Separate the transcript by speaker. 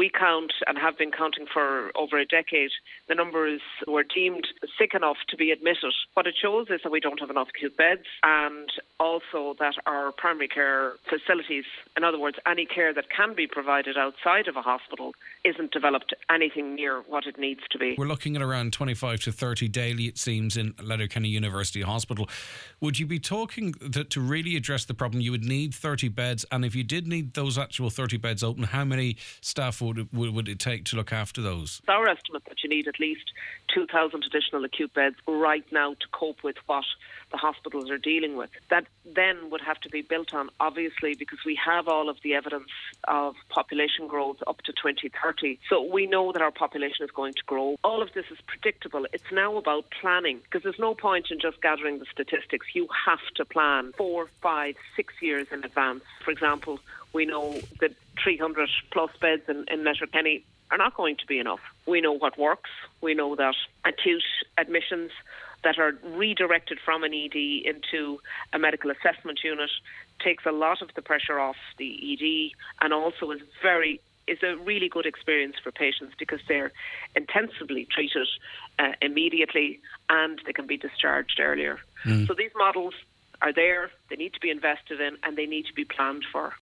Speaker 1: We count, and have been counting for over a decade, the numbers who are deemed sick enough to be admitted. What it shows is that we don't have enough acute beds, and also that our primary care facilities, in other words, any care that can be provided outside of a hospital, isn't developed anything near what it needs to be.
Speaker 2: We're looking at around 25 to 30 daily, it seems, in Letterkenny University Hospital. Would you be talking that to really address the problem, you would need 30 beds? And if you did need those actual 30 beds open, how many staff would it take to look after those?
Speaker 1: It's our estimate that you need at least 2,000 additional acute beds right now to cope with what the hospitals are dealing with. That then would have to be built on, obviously, because we have all of the evidence of population growth up to 2030. So we know that our population is going to grow. All of this is predictable. It's now about planning, because there's no point in just gathering the statistics. You have to plan 4, 5, 6 years in advance. For example, we know that 300 plus beds in Letterkenny are not going to be enough. We know what works. We know that acute admissions that are redirected from an ED into a medical assessment unit takes a lot of the pressure off the ED, and also is a really good experience for patients because they're intensively treated immediately, and they can be discharged earlier. So these models are there, they need to be invested in, and they need to be planned for.